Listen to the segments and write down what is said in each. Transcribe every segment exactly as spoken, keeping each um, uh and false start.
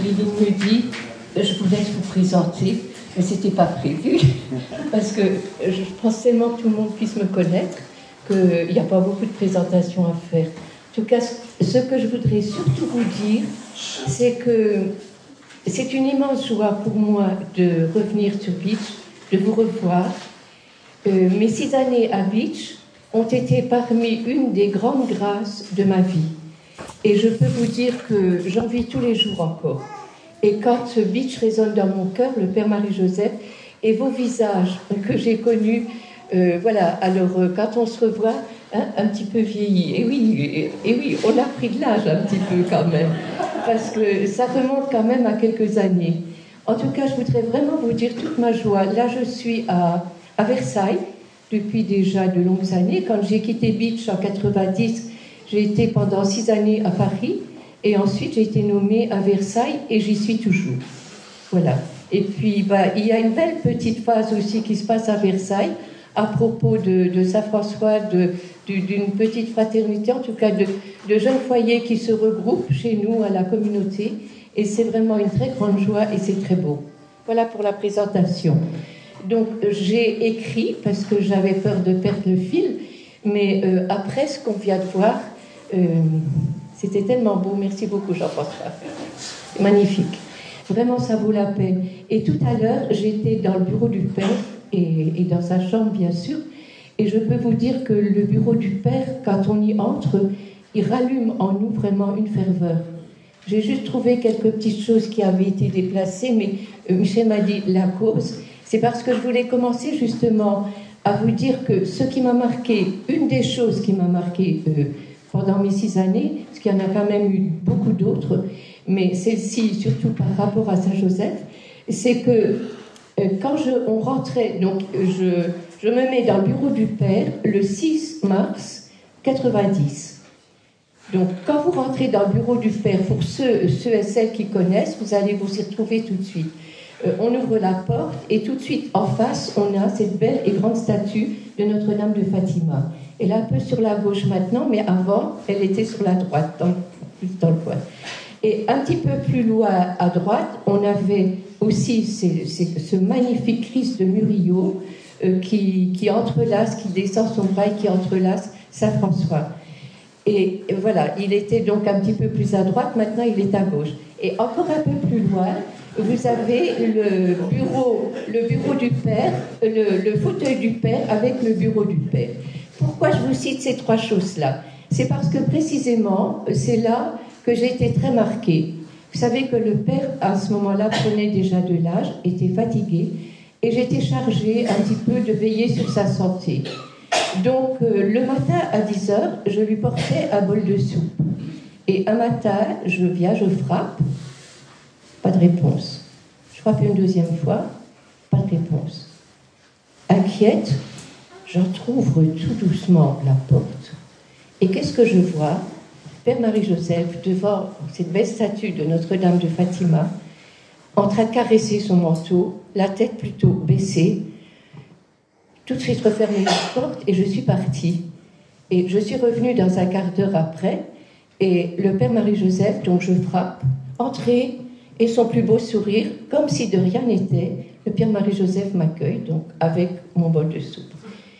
Marilyn me dit « Je vous laisse vous présenter », mais ce n'était pas prévu, parce que je pense tellement que tout le monde puisse me connaître qu'il n'y a pas beaucoup de présentations à faire. En tout cas, ce que je voudrais surtout vous dire, c'est que c'est une immense joie pour moi de revenir sur Beach, de vous revoir. Euh, mes six années à Beach ont été parmi une des grandes grâces de ma vie. Et je peux vous dire que j'en vis tous les jours encore. Et quand Beach résonne dans mon cœur, le Père Marie-Joseph, et vos visages que j'ai connus, euh, voilà, alors euh, quand on se revoit, hein, un petit peu vieilli, et oui, et, et oui, on a pris de l'âge un petit peu quand même, parce que ça remonte quand même à quelques années. En tout cas, je voudrais vraiment vous dire toute ma joie. Là, je suis à, à Versailles depuis déjà de longues années. Quand j'ai quitté Beach en quatre-vingt-dix, j'ai été pendant six années à Paris, et ensuite j'ai été nommée à Versailles, et j'y suis toujours. Voilà. Et puis, bah, il y a une belle petite phase aussi qui se passe à Versailles, à propos de, de Saint-François, de, d'une petite fraternité, en tout cas de, de jeunes foyers qui se regroupent chez nous à la communauté, et c'est vraiment une très grande joie, et c'est très beau. Voilà pour la présentation. Donc, j'ai écrit, parce que j'avais peur de perdre le fil, mais euh, après ce qu'on vient de voir, euh, c'était tellement beau. Merci beaucoup, Jean-François. C'est magnifique. Vraiment, ça vaut la peine. Et tout à l'heure, j'étais dans le bureau du Père, et, et dans sa chambre, bien sûr, et je peux vous dire que le bureau du Père, quand on y entre, il rallume en nous vraiment une ferveur. J'ai juste trouvé quelques petites choses qui avaient été déplacées, mais euh, Michel m'a dit la cause. C'est parce que je voulais commencer justement à vous dire que ce qui m'a marqué, une des choses qui m'a marqué euh, pendant mes six années, parce qu'il y en a quand même eu beaucoup d'autres, mais celle-ci, surtout par rapport à Saint-Joseph, c'est que euh, quand je, on rentrait, donc je, je me mets dans le bureau du Père le six mars quatre-vingt-dix. Donc quand vous rentrez dans le bureau du Père, pour ceux, ceux et celles qui connaissent, vous allez vous y retrouver tout de suite. Euh, on ouvre la porte et tout de suite en face, on a cette belle et grande statue de Notre-Dame de Fatima. Elle est un peu sur la gauche maintenant, mais avant, elle était sur la droite, dans, plus dans le coin. Et un petit peu plus loin à droite, on avait aussi ces, ces, ce magnifique Christ de Murillo euh, qui, qui entrelace, qui descend son bras et qui entrelace Saint-François. Et voilà, il était donc un petit peu plus à droite, maintenant il est à gauche. Et encore un peu plus loin, vous avez le bureau, le bureau du Père, le, le fauteuil du Père avec le bureau du Père. Pourquoi je vous cite ces trois choses-là ? C'est parce que précisément, c'est là que j'ai été très marquée. Vous savez que le Père, à ce moment-là, prenait déjà de l'âge, était fatigué, et j'étais chargée un petit peu de veiller sur sa santé. Donc, euh, le matin à dix heures, je lui portais un bol de soupe. Et un matin, je viens, je frappe, pas de réponse. Je frappe une deuxième fois, pas de réponse. Inquiète, j'entrouvre tout doucement la porte. Et qu'est-ce que je vois ? Père Marie-Joseph, devant cette belle statue de Notre-Dame de Fatima, en train de caresser son manteau, la tête plutôt baissée. Tout de suite refermer la porte et je suis partie. Et je suis revenue dans un quart d'heure après, et le Père Marie-Joseph, donc je frappe, entrée, et son plus beau sourire, comme si de rien n'était, le Père Marie-Joseph m'accueille, donc avec mon bol de soupe.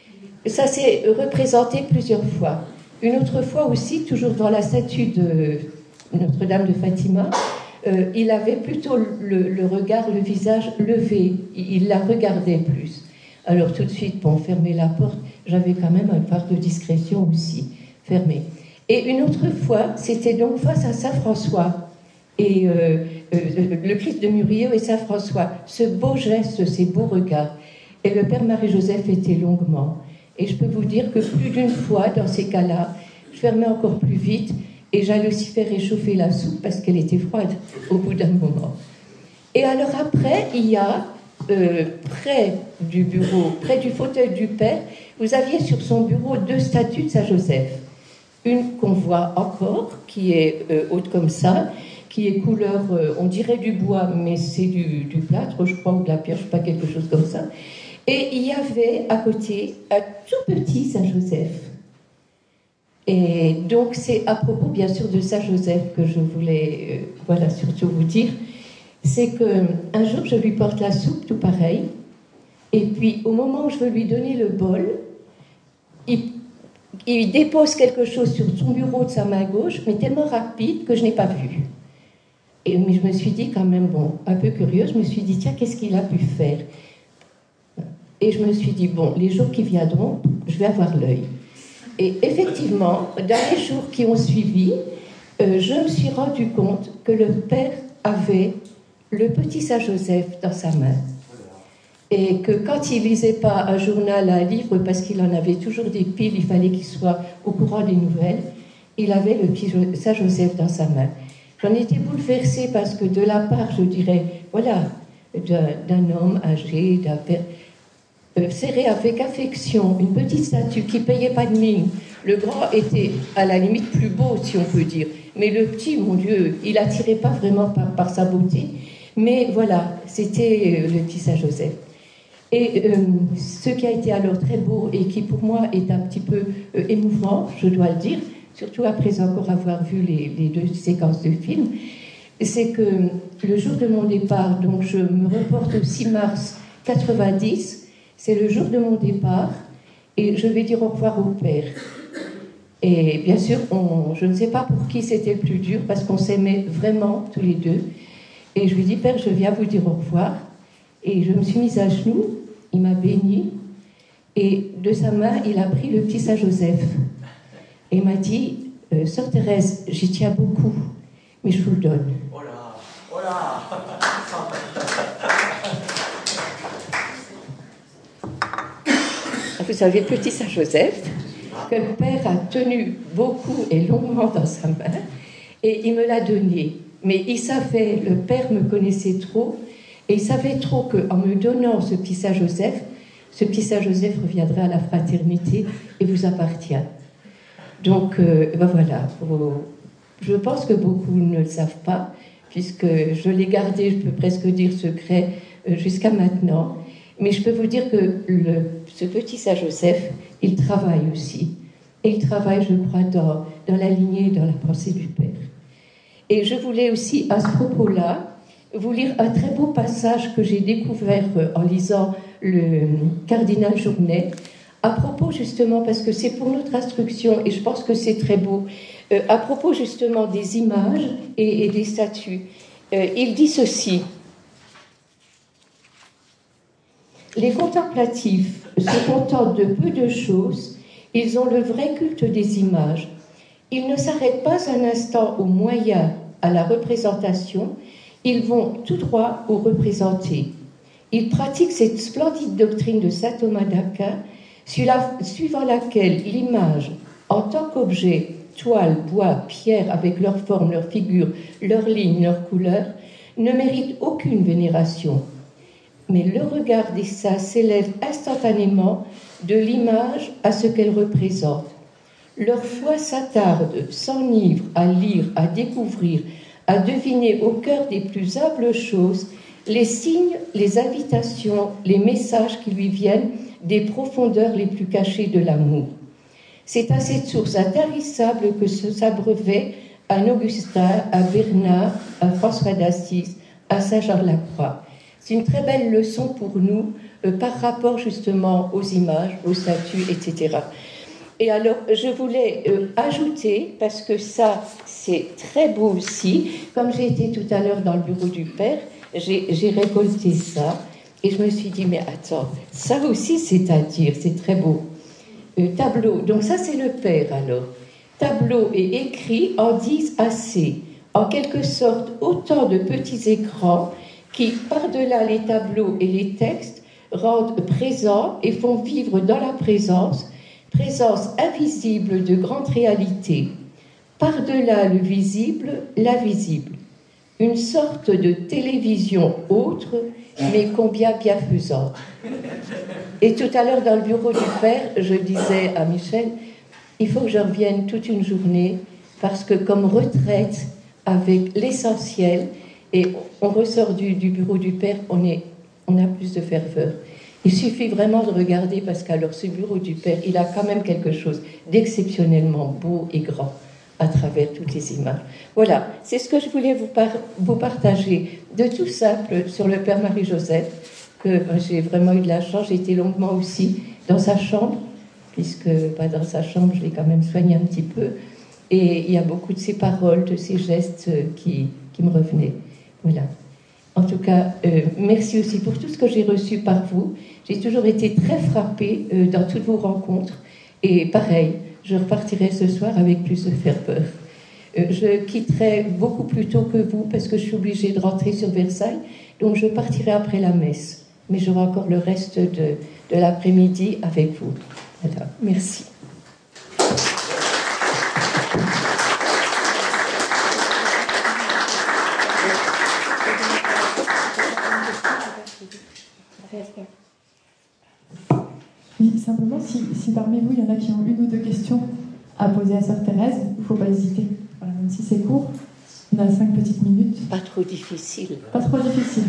Ça s'est représenté plusieurs fois. Une autre fois aussi, toujours dans la statue de Notre-Dame de Fatima, euh, il avait plutôt le, le regard, le visage levé, il la regardait plus. Alors tout de suite, pour fermer la porte, j'avais quand même un part de discrétion aussi, fermée. Et une autre fois, c'était donc face à Saint-François, et euh, euh, le Christ de Murillo et Saint-François, ce beau geste, ces beaux regards. Et le Père Marie-Joseph était longuement. Et je peux vous dire que plus d'une fois, dans ces cas-là, je fermais encore plus vite, et j'allais aussi faire réchauffer la soupe, parce qu'elle était froide au bout d'un moment. Et alors après, il y a... Euh, près du bureau, près du fauteuil du Père, vous aviez sur son bureau deux statues de Saint-Joseph. Une qu'on voit encore, qui est euh, haute comme ça, qui est couleur, euh, on dirait du bois, mais c'est du, du plâtre, je crois, ou de la pierre, je sais pas, quelque chose comme ça. Et il y avait à côté un tout petit Saint-Joseph. Et donc, c'est à propos, bien sûr, de Saint-Joseph que je voulais, euh, voilà, surtout vous dire. C'est qu'un jour, je lui porte la soupe, tout pareil. Et puis, au moment où je veux lui donner le bol, il, il dépose quelque chose sur son bureau de sa main gauche, mais tellement rapide que je n'ai pas vu. Et mais je me suis dit quand même, bon, un peu curieuse, je me suis dit, tiens, qu'est-ce qu'il a pu faire? Et je me suis dit, bon, les jours qui viendront, je vais avoir l'œil. Et effectivement, dans les jours qui ont suivi, euh, je me suis rendu compte que le père avait le petit Saint-Joseph dans sa main. Et que quand il lisait pas un journal, un livre, parce qu'il en avait toujours des piles, il fallait qu'il soit au courant des nouvelles, il avait le petit Saint-Joseph dans sa main. J'en étais bouleversée parce que de la part, je dirais, voilà, d'un, d'un homme âgé, d'un père, euh, serré avec affection, une petite statue qui payait pas de mine. Le grand était à la limite plus beau, si on peut dire. Mais le petit, mon Dieu, il attirait pas vraiment par, par sa beauté. Mais voilà, c'était le petit Saint-Joseph. Et euh, ce qui a été alors très beau et qui pour moi est un petit peu euh, émouvant, je dois le dire, surtout après encore avoir vu les, les deux séquences de films, c'est que le jour de mon départ, donc je me reporte au six mars quatre-vingt-dix, c'est le jour de mon départ, et je vais dire au revoir au père. Et bien sûr, on, je ne sais pas pour qui c'était le plus dur, parce qu'on s'aimait vraiment tous les deux. Et je lui dis, père, je viens vous dire au revoir. Et je me suis mise à genoux, il m'a béni, et de sa main, il a pris le petit Saint-Joseph. Et il m'a dit, euh, Sœur Thérèse, j'y tiens beaucoup, mais je vous le donne. Oh là, oh là. Vous savez, le petit Saint-Joseph, que le père a tenu beaucoup et longuement dans sa main, et il me l'a donné. Mais il savait, le père me connaissait trop, et il savait trop qu'en me donnant ce petit Saint-Joseph, ce petit Saint-Joseph reviendra à la fraternité et vous appartient. Donc, euh, ben voilà, je pense que beaucoup ne le savent pas, puisque je l'ai gardé, je peux presque dire secret, jusqu'à maintenant. Mais je peux vous dire que le, ce petit Saint-Joseph, il travaille aussi. Et il travaille, je crois, dans, dans la lignée, dans la pensée du Père. Et je voulais aussi, à ce propos-là, vous lire un très beau passage que j'ai découvert en lisant le cardinal Journet, à propos justement, parce que c'est pour notre instruction, et je pense que c'est très beau, euh, à propos justement des images et, et des statues. Euh, il dit ceci: les contemplatifs se contentent de peu de choses, ils ont le vrai culte des images. Ils ne s'arrêtent pas un instant au moyen, à la représentation, ils vont tout droit au représenté. Ils pratiquent cette splendide doctrine de saint Thomas d'Aquin, suivant laquelle l'image, en tant qu'objet, toile, bois, pierre, avec leur forme, leur figure, leurs lignes, leurs couleurs, ne mérite aucune vénération. Mais le regard des saints s'élève instantanément de l'image à ce qu'elle représente. Leur foi s'attarde, s'enivre à lire, à découvrir, à deviner au cœur des plus humbles choses les signes, les invitations, les messages qui lui viennent des profondeurs les plus cachées de l'amour. C'est à cette source intarissable que s'abreuvaient un Augustin, un Bernard, un François d'Assise, un Saint-Jean-de-la-Croix. C'est une très belle leçon pour nous euh, par rapport justement aux images, aux statues, et cetera. Et alors, je voulais euh, ajouter, parce que ça, c'est très beau aussi, comme j'ai été tout à l'heure dans le bureau du Père, j'ai, j'ai récolté ça, et je me suis dit, mais attends, ça aussi c'est à dire, c'est très beau. Euh, tableau, donc ça c'est le Père alors. Tableau et écrit en disent assez, en quelque sorte autant de petits écrans qui, par-delà les tableaux et les textes, rendent présents et font vivre dans la présence, présence invisible de grandes réalités. Par-delà le visible, l'invisible. Une sorte de télévision autre, mais combien bienfaisante. Et tout à l'heure, dans le bureau du Père, je disais à Michel, il faut que je revienne toute une journée, parce que comme retraite, avec l'essentiel, et on ressort du, du bureau du Père, on, est, on a plus de ferveur. Il suffit vraiment de regarder, parce qu'alors ce bureau du Père, il a quand même quelque chose d'exceptionnellement beau et grand à travers toutes les images. Voilà, c'est ce que je voulais vous, par- vous partager de tout simple sur le Père Marie-Joseph, que ben, j'ai vraiment eu de la chance. J'ai été longuement aussi dans sa chambre, puisque bah, dans sa chambre, je l'ai quand même soigné un petit peu. Et il y a beaucoup de ses paroles, de ses gestes qui, qui me revenaient. Voilà. En tout cas, euh, merci aussi pour tout ce que j'ai reçu par vous. J'ai toujours été très frappée euh, dans toutes vos rencontres. Et pareil, je repartirai ce soir avec plus de ferveur. Euh, je quitterai beaucoup plus tôt que vous parce que je suis obligée de rentrer sur Versailles. Donc je partirai après la messe. Mais j'aurai encore le reste de, de l'après-midi avec vous. Voilà, merci. Oui, simplement, si, si parmi vous, il y en a qui ont une ou deux questions à poser à Sœur Thérèse, il ne faut pas hésiter. Voilà, même si c'est court, on a cinq petites minutes. Pas trop difficile. Pas trop difficile.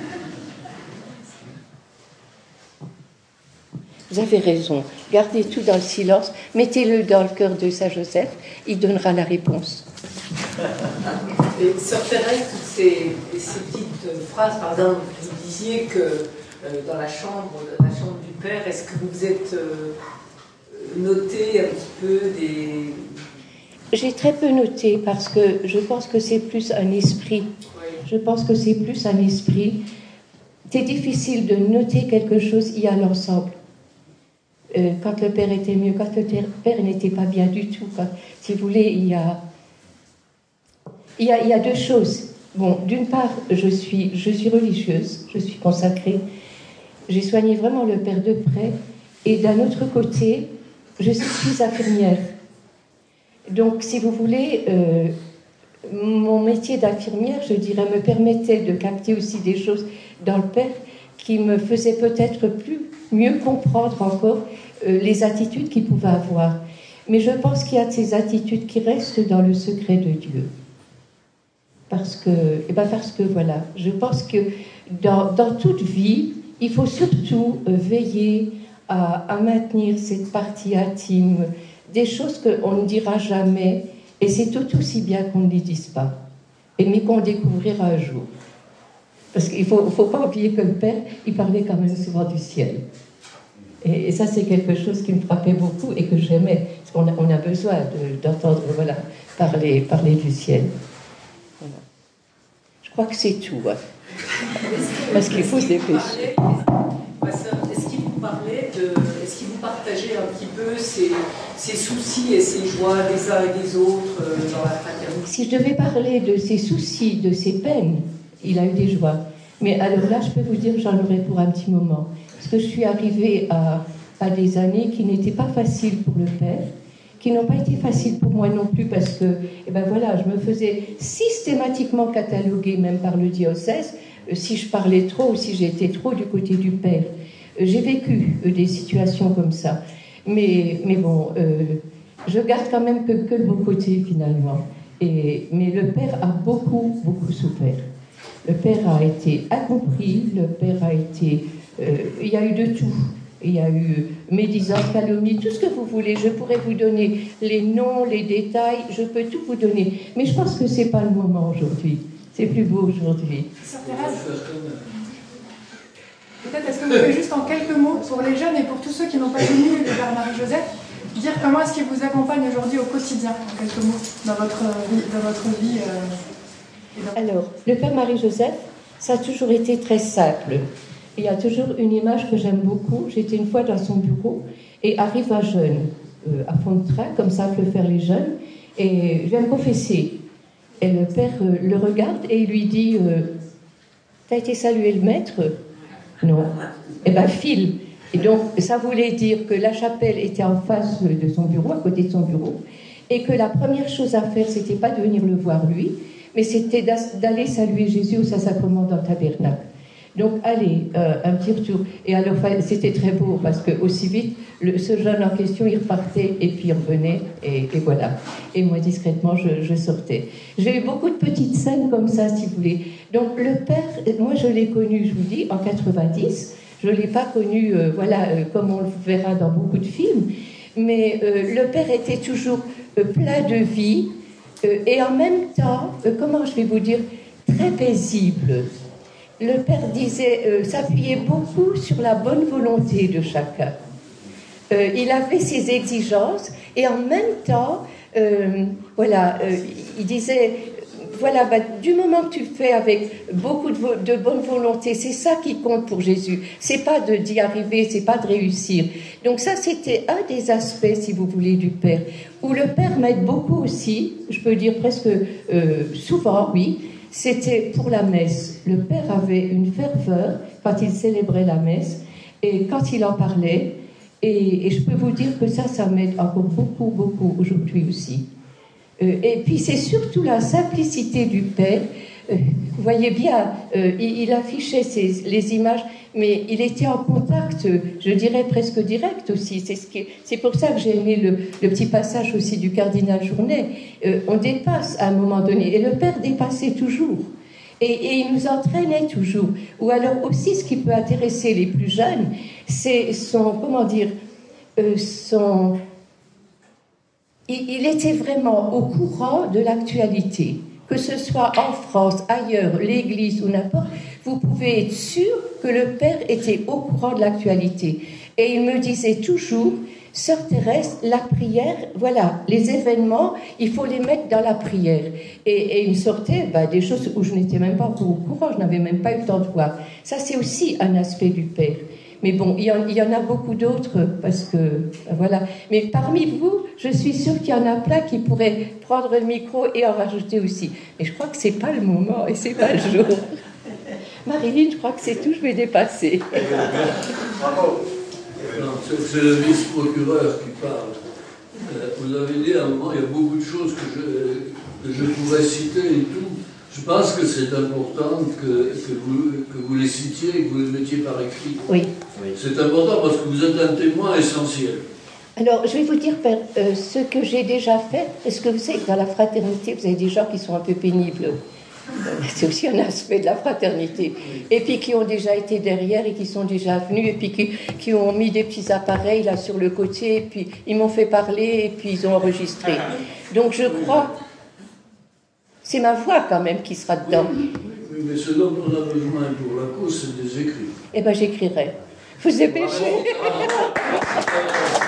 Vous avez raison. Gardez tout dans le silence. Mettez-le dans le cœur de Saint Joseph. Il donnera la réponse. Et Sœur Thérèse, toutes ces, ces petites phrases, par exemple, vous disiez que euh, dans la chambre, dans la chambre du Père, est-ce que vous êtes euh, noté un petit peu des... J'ai très peu noté parce que je pense que c'est plus un esprit. Oui. Je pense que c'est plus un esprit. C'est difficile de noter quelque chose, il y a l'ensemble. Euh, quand le Père était mieux, quand le Père n'était pas bien du tout. Quand, si vous voulez, il y a, il y a, il y a deux choses. Bon, d'une part, je suis, je suis religieuse, je suis consacrée. J'ai soigné vraiment le Père de près. Et d'un autre côté, je suis infirmière. Donc, si vous voulez, euh, mon métier d'infirmière, je dirais, me permettait de capter aussi des choses dans le Père qui me faisaient peut-être plus, mieux comprendre encore euh, les attitudes qu'il pouvait avoir. Mais je pense qu'il y a de ces attitudes qui restent dans le secret de Dieu. Parce que, eh ben parce que voilà, je pense que dans, dans toute vie, il faut surtout euh, veiller à, à maintenir cette partie intime, des choses qu'on ne dira jamais, et c'est tout aussi bien qu'on ne les dise pas, et mais qu'on découvrira un jour. Parce qu'il ne faut, faut pas oublier que le Père, il parlait quand même souvent du ciel. Et, et ça, c'est quelque chose qui me frappait beaucoup et que j'aimais, parce qu'on a, on a besoin de, d'entendre voilà, parler, parler du ciel. Voilà. Je crois que c'est tout. Hein. Parce qu'il faut se dépêcher. Est-ce qu'il vous parlait de... Est-ce qu'il vous partageait un petit peu ses, ses soucis et ses joies des uns et des autres euh, dans la fraternité? Si je devais parler de ses soucis, de ses peines, il a eu des joies. Mais alors là, je peux vous dire que j'en aurais pour un petit moment. Parce que je suis arrivée à, à des années qui n'étaient pas faciles pour le Père, qui n'ont pas été faciles pour moi non plus, parce que, eh ben voilà, je me faisais systématiquement cataloguer, même par le diocèse, euh, si je parlais trop ou si j'étais trop du côté du Père. Euh, j'ai vécu euh, des situations comme ça. Mais, mais bon, euh, je garde quand même que, que le bon côté, finalement. Et, mais le Père a beaucoup, beaucoup souffert. Le Père a été incompris, le Père a été... Euh, il y a eu de tout. Il y a eu médisance, calomnie, tout ce que vous voulez. Je pourrais vous donner les noms, les détails, je peux tout vous donner. Mais je pense que ce n'est pas le moment aujourd'hui. C'est plus beau aujourd'hui. Sœur Thérèse, peut-être est-ce que vous pouvez juste en quelques mots, pour les jeunes et pour tous ceux qui n'ont pas connu le Père Marie-Joseph, dire comment est-ce qu'il vous accompagne aujourd'hui au quotidien, en quelques mots, dans votre vie, dans votre vie euh, et dans... Alors, le Père Marie-Joseph, ça a toujours été très simple. Il y a toujours une image que j'aime beaucoup. J'étais une fois dans son bureau et arrive un jeune euh, à fond de train, comme ça peuvent faire les jeunes, et je viens me confesser. Et le Père euh, le regarde et il lui dit euh, « T'as été saluer le maître ?» Non. Eh bien, file. Et donc, ça voulait dire que la chapelle était en face de son bureau, à côté de son bureau, et que la première chose à faire, c'était pas de venir le voir lui, mais c'était d'aller saluer Jésus au Saint-Sacrement dans le tabernacle. Donc, allez, euh, un petit retour. Et alors, c'était très beau, parce que aussi vite, le, ce jeune en question, il repartait, et puis il revenait, et, et voilà. Et moi, discrètement, je, je sortais. J'ai eu beaucoup de petites scènes comme ça, si vous voulez. Donc, le Père, moi, je l'ai connu, je vous dis, en quatre-vingt-dix. Je ne l'ai pas connu, euh, voilà, euh, comme on le verra dans beaucoup de films, mais euh, le père était toujours euh, plein de vie euh, et en même temps, euh, comment je vais vous dire, très paisible. Le père disait, euh, s'appuyait beaucoup sur la bonne volonté de chacun. Euh, il avait ses exigences et en même temps, euh, voilà, euh, il disait, voilà, bah, du moment que tu fais avec beaucoup de, vo- de bonne volonté, c'est ça qui compte pour Jésus. C'est pas de d'y arriver, c'est pas de réussir. Donc ça, c'était un des aspects, si vous voulez, du Père, où le Père m'aide beaucoup aussi. Je peux dire presque euh, souvent, oui. C'était pour la messe. Le Père avait une ferveur quand il célébrait la messe et quand il en parlait. Et, et je peux vous dire que ça, ça m'aide encore beaucoup, beaucoup aujourd'hui aussi. Euh, et puis c'est surtout la simplicité du Père. Euh, vous voyez bien, euh, il, il affichait ses, les images, mais il était en contact, je dirais presque direct aussi. C'est, ce qui, c'est pour ça que j'ai aimé le, le petit passage aussi du cardinal Journet. Euh, on dépasse à un moment donné, et le Père dépassait toujours. Et, et il nous entraînait toujours. Ou alors aussi, ce qui peut intéresser les plus jeunes, c'est son, comment dire, euh, son... Il, il était vraiment au courant de l'actualité. Que ce soit en France, ailleurs, l'Église ou n'importe, vous pouvez être sûr que le Père était au courant de l'actualité. Et il me disait toujours... Sœur Thérèse, la prière, voilà, les événements, il faut les mettre dans la prière. Et, et il me sortait bah, des choses où je n'étais même pas au courant, je n'avais même pas eu le temps de voir. Ça, c'est aussi un aspect du Père. Mais bon, il y en, il y en a beaucoup d'autres, parce que, voilà. Mais parmi vous, je suis sûre qu'il y en a plein qui pourraient prendre le micro et en rajouter aussi. Mais je crois que c'est pas le moment et c'est pas le jour. Marilyn, je crois que c'est tout, je vais dépasser. Bravo. C'est le vice-procureur qui parle. Euh, vous avez dit à un moment, il y a beaucoup de choses que je, que je pourrais citer et tout. Je pense que c'est important que, que, vous, que vous les citiez et que vous les mettiez par écrit. Oui. C'est important parce que vous êtes un témoin essentiel. Alors, je vais vous dire, Père, euh, ce que j'ai déjà fait. Est-ce que vous savez que dans la fraternité, vous avez des gens qui sont un peu pénibles? C'est aussi un aspect de la fraternité. Et puis qui ont déjà été derrière et qui sont déjà venus et puis qui, qui ont mis des petits appareils là sur le côté et puis ils m'ont fait parler et puis ils ont enregistré. Donc je crois, c'est ma voix quand même qui sera dedans. Oui, mais ce dont on a besoin pour la cause, c'est des écrits. Eh bien j'écrirai. Vous dépêchez.